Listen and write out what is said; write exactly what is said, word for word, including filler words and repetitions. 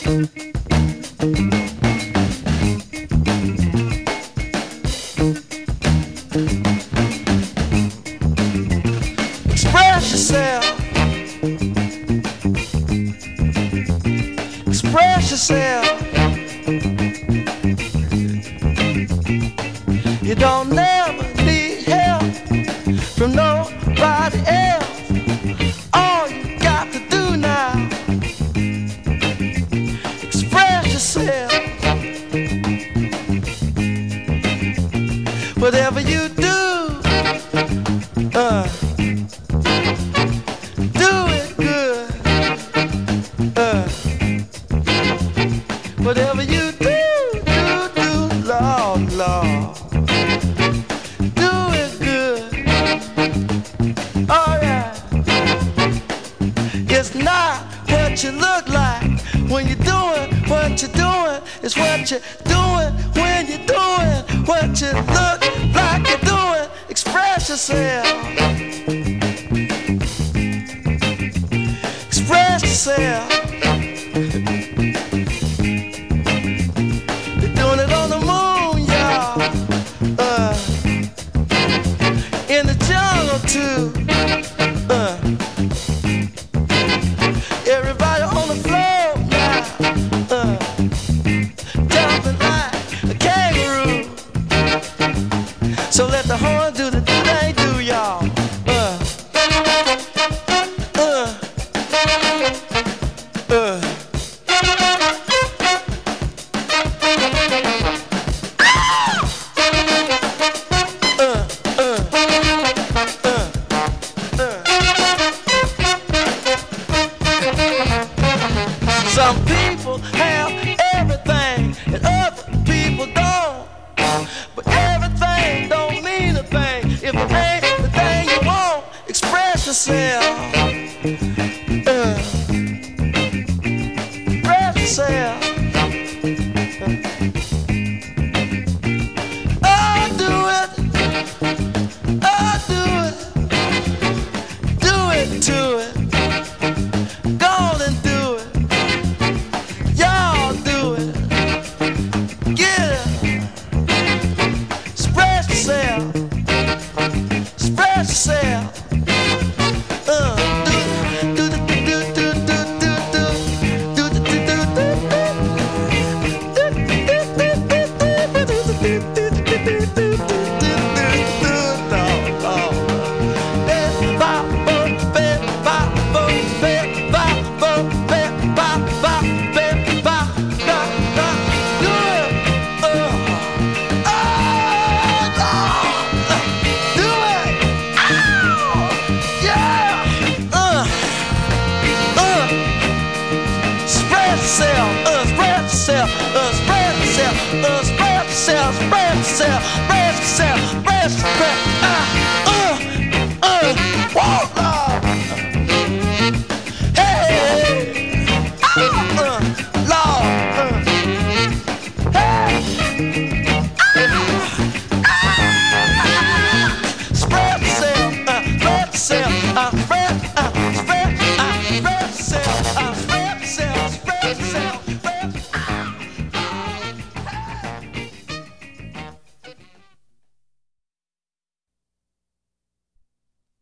Express yourself. Express yourself. You don't never need help from nobody else. All you got to do now, express yourself. Whatever you do, uh, do it good. Uh, whatever you do, do, do, Lord, Lord. Do it good. Alright. It's not what you look like when you're doing what you're doing. It's what you're doing when you're doing what you look like you're doing. Express yourself. Express yourself. They're doing it on the moon, y'all. Uh, in the jungle too. Uh, everybody on the floor now. Uh, jumping like a kangaroo. So let the horn do the do they do, y'all. Uh, uh, uh. Some people have everything and other people don't. But everything don't mean a thing if it ain't the thing you want. Express yourself. Uh, express yourself. Oh, do it. Oh, do it. Do it to it. Go on and do it. Y'all do it. Get it. Express yourself. Express yourself. Uh, do do do do do do do do do do Spread yourself, uh, spread yourself, uh, spread yourself, uh, spread yourself, spread yourself, spread yourself, spread yourself, uh, uh, uh, whoa.